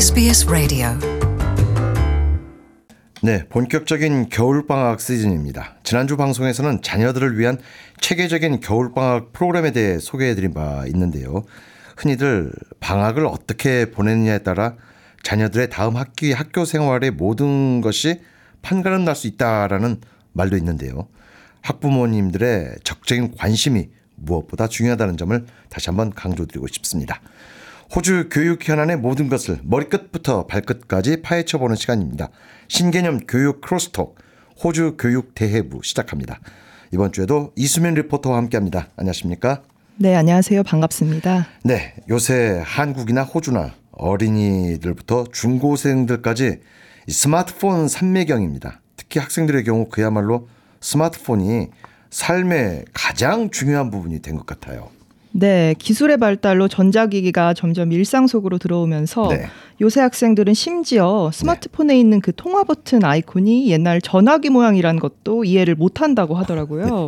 SBS 라디오. 네, 본격적인 겨울방학 시즌입니다. 지난주 방송에서는 자녀들을 위한 체계적인 겨울방학 프로그램에 대해 소개해드린 바 있는데요. 흔히들 방학을 어떻게 보내느냐에 따라 자녀들의 다음 학기 학교 생활의 모든 것이 판가름 날 수 있다라는 말도 있는데요. 학부모님들의 적극적인 관심이 무엇보다 중요하다는 점을 다시 한번 강조드리고 싶습니다. 호주 교육 현안의 모든 것을 머리끝부터 발끝까지 파헤쳐보는 시간입니다. 신개념 교육 크로스톡 호주 교육 대회부 시작합니다. 이번 주에도 이수민 리포터와 함께합니다. 안녕하십니까? 네, 안녕하세요. 반갑습니다. 네, 요새 한국이나 호주나 어린이들부터 중고생들까지 스마트폰 삼매경입니다. 특히 학생들의 경우 그야말로 스마트폰이 삶의 가장 중요한 부분이 된 것 같아요. 네, 기술의 발달로 전자기기가 점점 일상 속으로 들어오면서 네. 요새 학생들은 심지어 스마트폰에 있는 그 통화 버튼 아이콘이 옛날 전화기 모양이라는 것도 이해를 못한다고 하더라고요.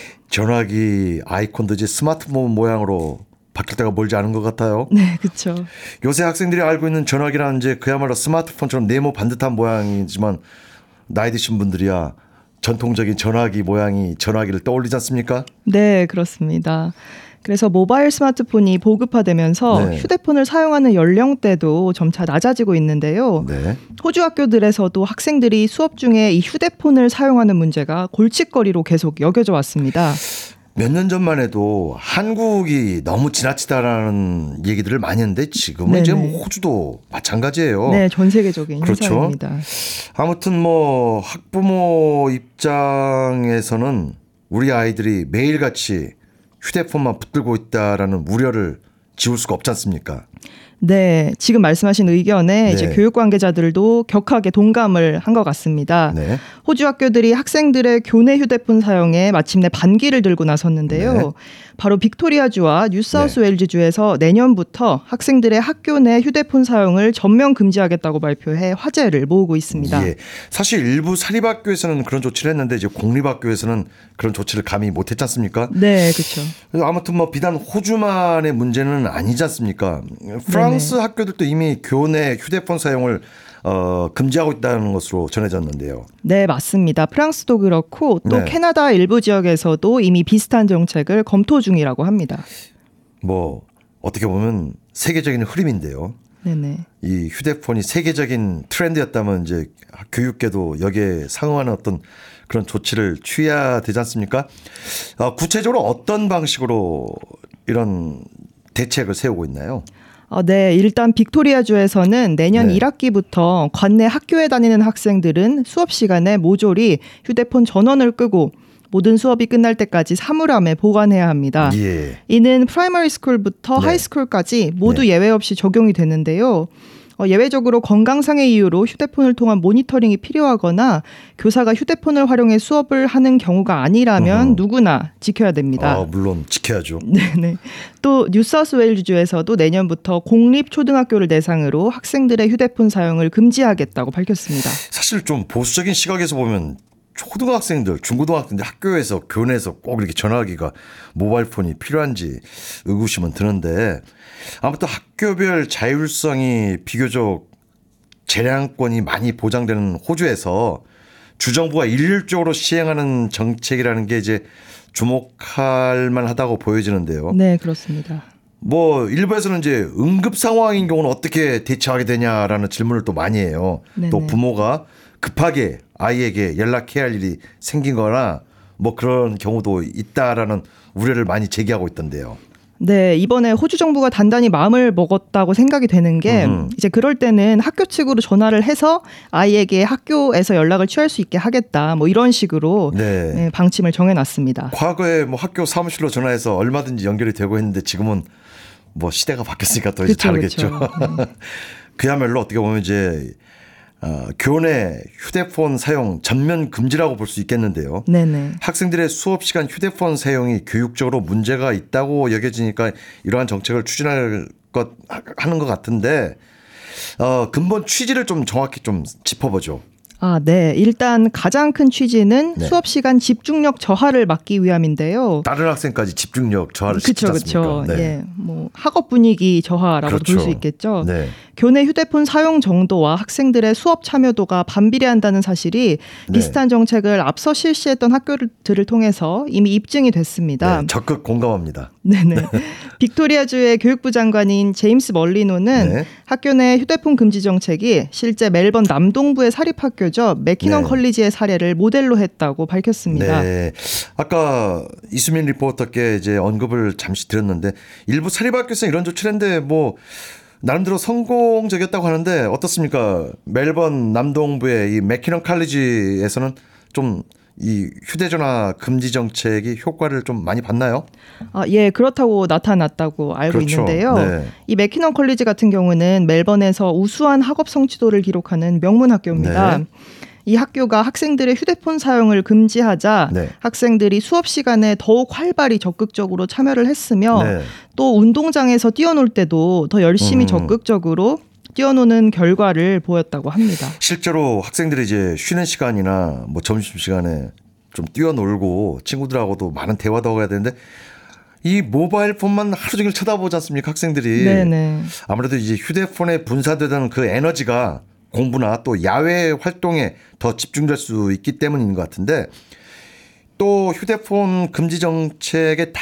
전화기 아이콘도 이제 스마트폰 모양으로 바뀔 때가 멀지 않은 것 같아요. 네, 그렇죠. 요새 학생들이 알고 있는 전화기라는 이제 그야말로 스마트폰처럼 네모 반듯한 모양이지만 나이 드신 분들이야 전통적인 전화기 모양이 전화기를 떠올리지 않습니까? 네, 그렇습니다. 그래서 모바일 스마트폰이 보급화되면서 네. 휴대폰을 사용하는 연령대도 점차 낮아지고 있는데요. 네. 호주 학교들에서도 학생들이 수업 중에 이 휴대폰을 사용하는 문제가 골칫거리로 계속 여겨져 왔습니다. 몇 년 전만 해도 한국이 너무 지나치다라는 얘기들을 많이 했는데 지금은 네네. 이제 뭐 호주도 마찬가지예요. 네, 전 세계적인 그렇죠. 현상입니다. 아무튼 뭐 학부모 입장에서는 우리 아이들이 매일같이 휴대폰만 붙들고 있다라는 우려를 지울 수가 없지 않습니까? 네, 지금 말씀하신 의견에 네. 이제 교육 관계자들도 격하게 동감을 한 것 같습니다. 네. 호주 학교들이 학생들의 교내 휴대폰 사용에 마침내 반기를 들고 나섰는데요. 네. 바로 빅토리아주와 뉴사우스웨일즈주에서 내년부터 학생들의 학교 내 휴대폰 사용을 전면 금지하겠다고 발표해 화제를 모으고 있습니다. 예. 사실 일부 사립학교에서는 그런 조치를 했는데 이제 공립학교에서는 그런 조치를 감히 못했지 않습니까? 네, 그렇죠. 아무튼 뭐 비단 호주만의 문제는 아니지 않습니까? 프랑스 학교들도 이미 교내 휴대폰 사용을 금지하고 있다는 것으로 전해졌는데요. 네, 맞습니다. 프랑스도 그렇고 또 네. 캐나다 일부 지역에서도 이미 비슷한 정책을 검토 중이라고 합니다. 뭐 어떻게 보면 세계적인 흐름인데요. 네네. 이 휴대폰이 세계적인 트렌드였다면 이제 교육계도 여기에 상응하는 어떤 그런 조치를 취해야 되지 않습니까? 구체적으로 어떤 방식으로 이런 대책을 세우고 있나요? 네, 일단 빅토리아주에서는 내년 네. 1학기부터 관내 학교에 다니는 학생들은 수업 시간에 모조리 휴대폰 전원을 끄고 모든 수업이 끝날 때까지 사물함에 보관해야 합니다. 예. 이는 프라이머리 스쿨부터 네. 하이스쿨까지 모두 네. 예외 없이 적용이 되는데요. 예외적으로 건강상의 이유로 휴대폰을 통한 모니터링이 필요하거나 교사가 휴대폰을 활용해 수업을 하는 경우가 아니라면 누구나 지켜야 됩니다. 물론 지켜야죠. 네네. 또 뉴사우스웨일즈주에서도 내년부터 공립 초등학교를 대상으로 학생들의 휴대폰 사용을 금지하겠다고 밝혔습니다. 사실 좀 보수적인 시각에서 보면 초등학생들, 중고등학생들 학교에서 교내에서 꼭 이렇게 전화기가 모바일폰이 필요한지 의구심은 드는데 아무튼 학교별 자율성이 비교적 재량권이 많이 보장되는 호주에서 주정부가 일률적으로 시행하는 정책이라는 게 이제 주목할 만하다고 보여지는데요. 네, 그렇습니다. 뭐 일부에서는 이제 응급 상황인 경우는 어떻게 대처하게 되냐라는 질문을 또 많이 해요. 네네. 또 부모가 급하게 아이에게 연락해야 할 일이 생긴 거나 뭐 그런 경우도 있다라는 우려를 많이 제기하고 있던데요. 네, 이번에 호주 정부가 단단히 마음을 먹었다고 생각이 되는 게 이제 그럴 때는 학교 측으로 전화를 해서 아이에게 학교에서 연락을 취할 수 있게 하겠다. 뭐 이런 식으로 네. 네, 방침을 정해놨습니다. 과거에 뭐 학교 사무실로 전화해서 얼마든지 연결이 되고 했는데 지금은 뭐 시대가 바뀌었으니까 또 이제 그쵸, 다르겠죠. 그쵸. 그야말로 어떻게 보면 이제 교내 휴대폰 사용 전면 금지라고 볼 수 있겠는데요. 네네. 학생들의 수업 시간 휴대폰 사용이 교육적으로 문제가 있다고 여겨지니까 이러한 정책을 추진할 하는 것 같은데 근본 취지를 좀 정확히 좀 짚어보죠. 네. 일단 가장 큰 취지는 네. 수업 시간 집중력 저하를 막기 위함인데요. 다른 학생까지 집중력 저하를 시키지 않습니까? 그렇죠. 예, 뭐 학업 분위기 저하라고 볼 그렇죠. 수 있겠죠. 네. 교내 휴대폰 사용 정도와 학생들의 수업 참여도가 반비례한다는 사실이 네. 비슷한 정책을 앞서 실시했던 학교들을 통해서 이미 입증이 됐습니다. 네, 적극 공감합니다. 네네. 빅토리아주의 교육부 장관인 제임스 멀리노는 네. 학교 내 휴대폰 금지 정책이 실제 멜번 남동부의 사립학교죠. 맥키넌 네. 컬리지의 사례를 모델로 했다고 밝혔습니다. 네. 아까 이수민 리포터께 이제 언급을 잠시 드렸는데 일부 사립학교에서 이런 조치를 했는데 뭐 나름대로 성공적이었다고 하는데 어떻습니까? 멜번 남동부의 이 맥키넌 칼리지에서는 좀 이 휴대전화 금지 정책이 효과를 좀 많이 봤나요? 예, 그렇다고 나타났다고 알고 그렇죠. 있는데요. 네. 이 맥키넌 컬리지 같은 경우는 멜번에서 우수한 학업 성취도를 기록하는 명문 학교입니다. 네. 이 학교가 학생들의 휴대폰 사용을 금지하자 네. 학생들이 수업 시간에 더욱 활발히 적극적으로 참여를 했으며 네. 또 운동장에서 뛰어놀 때도 더 열심히 적극적으로 뛰어노는 결과를 보였다고 합니다. 실제로 학생들이 이제 쉬는 시간이나 뭐 점심 시간에 좀 뛰어놀고 친구들하고도 많은 대화도 하고 해야 되는데 이 모바일 폰만 하루 종일 쳐다보지 않습니까? 학생들이. 네네. 아무래도 이제 휴대폰에 분산되는 그 에너지가 공부나 또 야외 활동에 더 집중될 수 있기 때문인 것 같은데 또 휴대폰 금지 정책의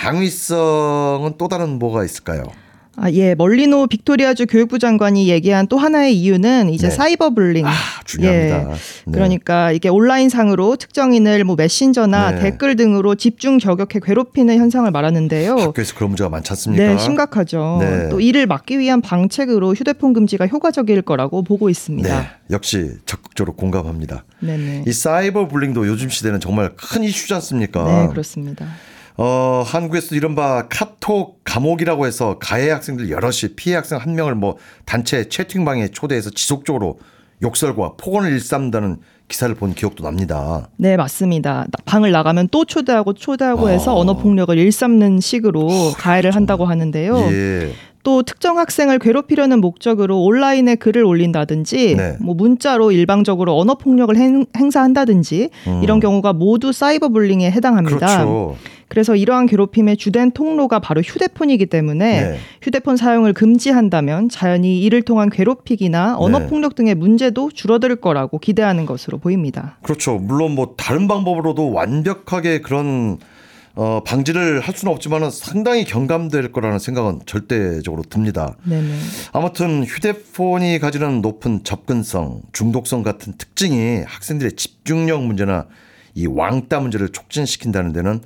당위성은 또 다른 뭐가 있을까요? 예, 멀리노 빅토리아주 교육부 장관이 얘기한 또 하나의 이유는 이제 네. 사이버 불링. 중요합니다. 네. 그러니까 이게 온라인상으로 특정인을 뭐 메신저나 네. 댓글 등으로 집중 저격해 괴롭히는 현상을 말하는데요. 학교에서 그런 문제가 많지 않습니까? 네, 심각하죠. 네. 또 이를 막기 위한 방책으로 휴대폰 금지가 효과적일 거라고 보고 있습니다. 네, 역시 적극적으로 공감합니다. 네네. 이 사이버 불링도 요즘 시대는 정말 큰 이슈지 않습니까? 네, 그렇습니다. 한국에서도 이른바 카톡 감옥이라고 해서 가해 학생들 여럿이 피해 학생 한 명을 뭐 단체 채팅방에 초대해서 지속적으로 욕설과 폭언을 일삼는다는 기사를 본 기억도 납니다. 네, 맞습니다. 방을 나가면 또 초대하고 해서 언어 폭력을 일삼는 식으로 가해를 한다고 하는데요. 예. 또 특정 학생을 괴롭히려는 목적으로 온라인에 글을 올린다든지 네. 뭐 문자로 일방적으로 언어 폭력을 행사한다든지 이런 경우가 모두 사이버 불링에 해당합니다. 그렇죠. 그래서 이러한 괴롭힘의 주된 통로가 바로 휴대폰이기 때문에 네. 휴대폰 사용을 금지한다면 자연히 이를 통한 괴롭히기나 언어 네. 폭력 등의 문제도 줄어들 거라고 기대하는 것으로 보입니다. 그렇죠. 물론 뭐 다른 방법으로도 완벽하게 그런 방지를 할 수는 없지만 상당히 경감될 거라는 생각은 절대적으로 듭니다. 네네. 아무튼 휴대폰이 가지는 높은 접근성, 중독성 같은 특징이 학생들의 집중력 문제나 이 왕따 문제를 촉진시킨다는 데는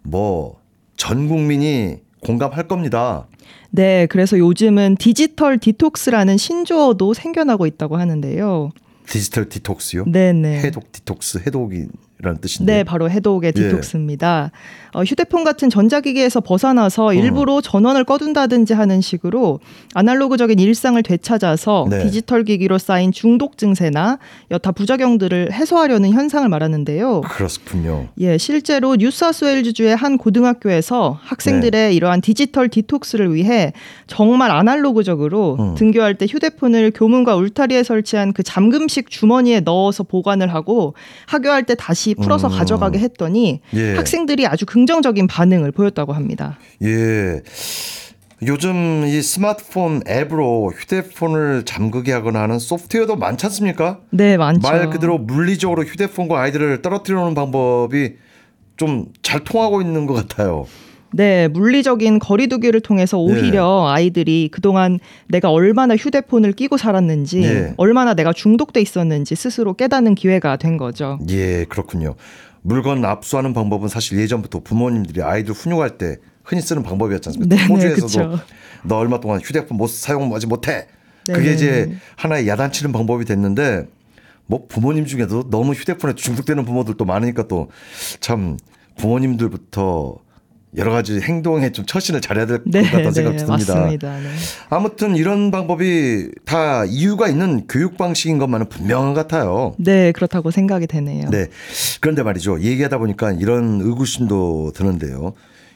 뭐 전 국민이 공감할 겁니다. 네, 그래서 요즘은 디지털 디톡스라는 신조어도 생겨나고 있다고 하는데요. 디지털 디톡스요? 네네. 해독 디톡스, 해독이라는 뜻인데. 네, 바로 해독의 예. 디톡스입니다. 휴대폰 같은 전자기기에서 벗어나서 일부러 전원을 꺼둔다든지 하는 식으로 아날로그적인 일상을 되찾아서 네. 디지털 기기로 쌓인 중독 증세나 여타 부작용들을 해소하려는 현상을 말하는데요. 그렇군요. 예, 실제로 뉴사우스웨일즈주의 한 고등학교에서 학생들의 이러한 디지털 디톡스를 위해 정말 아날로그적으로 등교할 때 휴대폰을 교문과 울타리에 설치한 그 잠금식 주머니에 넣어서 보관을 하고 학교할 때 다시 풀어서 가져가게 했더니 예. 학생들이 아주 긍정적인 반응을 보였다고 합니다. 예. 요즘 이 스마트폰 앱으로 휴대폰을 잠그게 하거나 하는 소프트웨어도 많지 않습니까? 네, 많죠. 말 그대로 물리적으로 휴대폰과 아이들을 떨어뜨려 놓는 방법이 좀 잘 통하고 있는 것 같아요. 네, 물리적인 거리두기를 통해서 오히려 아이들이 그동안 내가 얼마나 휴대폰을 끼고 살았는지, 예. 얼마나 내가 중독돼 있었는지 스스로 깨닫는 기회가 된 거죠. 예, 그렇군요. 물건 압수하는 방법은 사실 예전부터 부모님들이 아이들 훈육할 때 흔히 쓰는 방법이었지 않습니까? 네네, 호주에서도 그쵸. 너 얼마 동안 휴대폰 사용하지 못해. 네네. 그게 이제 하나의 야단치는 방법이 됐는데 뭐 부모님 중에도 너무 휴대폰에 중독되는 부모들도 많으니까 또 참 부모님들부터 여러 가지 행동에 좀 처신을 잘해야 될 것 같다는 생각이 듭니다. 맞습니다. 네. 아무튼 이런 방법이 다 이유가 있는 교육 방식인 것만은 분명한 것 같아요. 네, 그렇다고 생각이 되네요. 네. 그런데 말이죠. 얘기하다 보니까 이런 의구심도 드는데요.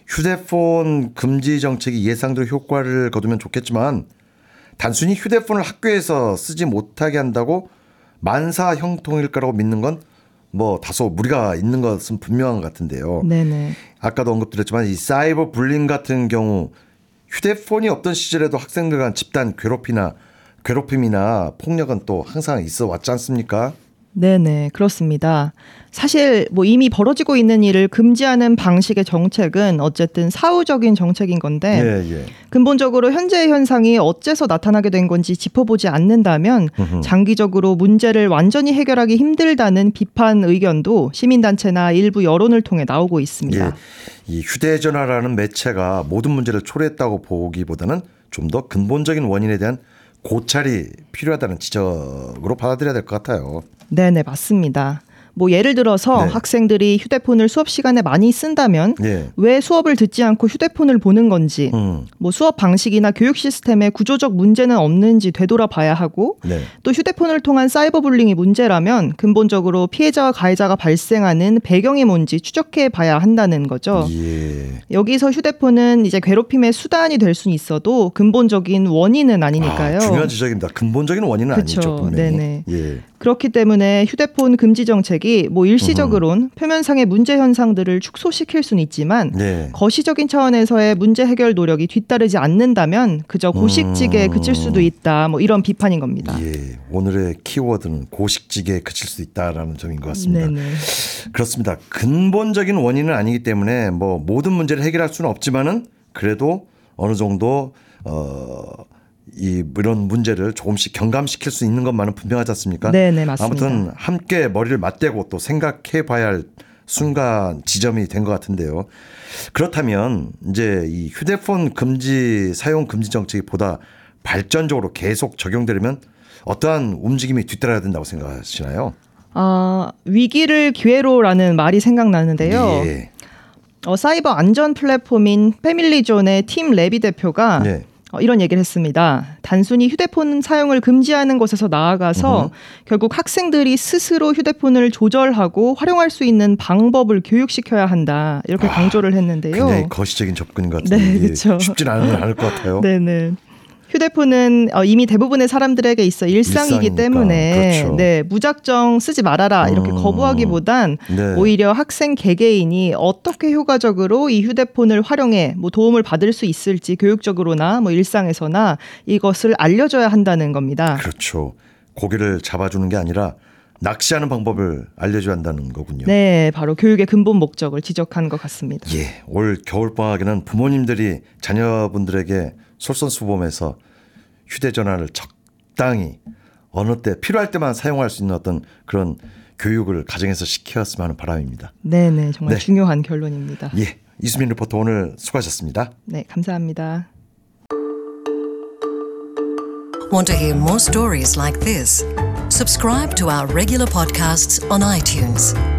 휴대폰 금지 정책이 예상대로 효과를 거두면 좋겠지만 단순히 휴대폰을 학교에서 쓰지 못하게 한다고 만사 형통일 거라고 믿는 건 뭐 다소 무리가 있는 것은 분명한 것 같은데요. 네네. 아까도 언급드렸지만 이 사이버 불링 같은 경우 휴대폰이 없던 시절에도 학생들 간 집단 괴롭히나 괴롭힘이나 폭력은 또 항상 있어 왔지 않습니까? 네네, 그렇습니다. 사실 뭐 이미 벌어지고 있는 일을 금지하는 방식의 정책은 어쨌든 사후적인 정책인 건데 예. 근본적으로 현재의 현상이 어째서 나타나게 된 건지 짚어보지 않는다면 장기적으로 문제를 완전히 해결하기 힘들다는 비판 의견도 시민단체나 일부 여론을 통해 나오고 있습니다. 예. 이 휴대전화라는 매체가 모든 문제를 초래했다고 보기보다는 좀 더 근본적인 원인에 대한 고찰이 필요하다는 지적으로 받아들여야 될 것 같아요. 네네, 맞습니다. 뭐 예를 들어서 네. 학생들이 휴대폰을 수업 시간에 많이 쓴다면 예. 왜 수업을 듣지 않고 휴대폰을 보는 건지 뭐 수업 방식이나 교육 시스템에 구조적 문제는 없는지 되돌아봐야 하고 네. 또 휴대폰을 통한 사이버 불링이 문제라면 근본적으로 피해자와 가해자가 발생하는 배경이 뭔지 추적해 봐야 한다는 거죠. 예. 여기서 휴대폰은 이제 괴롭힘의 수단이 될 수는 있어도 근본적인 원인은 아니니까요. 중요한 지적입니다. 근본적인 원인은 그쵸. 아니죠. 분명히. 네네. 예. 그렇기 때문에 휴대폰 금지 정책이 뭐 일시적으론 표면상의 문제 현상들을 축소시킬 수는 있지만 예. 거시적인 차원에서의 문제 해결 노력이 뒤따르지 않는다면 그저 고식지게에 그칠 수도 있다. 뭐 이런 비판인 겁니다. 예. 오늘의 키워드는 고식지게에 그칠 수 있다라는 점인 것 같습니다. 네네. 그렇습니다. 근본적인 원인은 아니기 때문에 뭐 모든 문제를 해결할 수는 없지만은 그래도 어느 정도 이런 문제를 조금씩 경감시킬 수 있는 것만은 분명하지 않습니까? 네네, 맞습니다. 아무튼 함께 머리를 맞대고 또 생각해봐야 할 순간 지점이 된 것 같은데요. 그렇다면 이제 이 휴대폰 금지 사용 금지 정책이 보다 발전적으로 계속 적용되려면 어떠한 움직임이 뒤따라야 된다고 생각하시나요? 위기를 기회로라는 말이 생각나는데요. 예. 사이버 안전 플랫폼인 패밀리존의 팀 레비 대표가 예. 이런 얘기를 했습니다. 단순히 휴대폰 사용을 금지하는 것에서 나아가서 결국 학생들이 스스로 휴대폰을 조절하고 활용할 수 있는 방법을 교육시켜야 한다. 이렇게 강조를 했는데요. 굉장히 거시적인 접근인 것 같은데 네, 이게 그쵸. 쉽진 않을 것 같아요. 네네. 휴대폰은 이미 대부분의 사람들에게 있어 일상이기 일상이니까. 때문에 그렇죠. 네, 무작정 쓰지 말아라 이렇게 거부하기보단 네. 오히려 학생 개개인이 어떻게 효과적으로 이 휴대폰을 활용해 뭐 도움을 받을 수 있을지 교육적으로나 뭐 일상에서나 이것을 알려줘야 한다는 겁니다. 그렇죠. 고기를 잡아주는 게 아니라 낚시하는 방법을 알려줘야 한다는 거군요. 네, 바로 교육의 근본 목적을 지적한 것 같습니다. 예, 올 겨울방학에는 부모님들이 자녀분들에게 솔선수범해서 휴대전화를 적당히 어느 때 필요할 때만 사용할 수 있는 어떤 그런 교육을 가정에서 시켰으면 하는 바람입니다. 네네, 정말 네. 중요한 결론입니다. 예, 이수민 리포터 오늘 수고하셨습니다. 네, 감사합니다. Want to hear more stories like this? Subscribe to our regular podcasts on iTunes.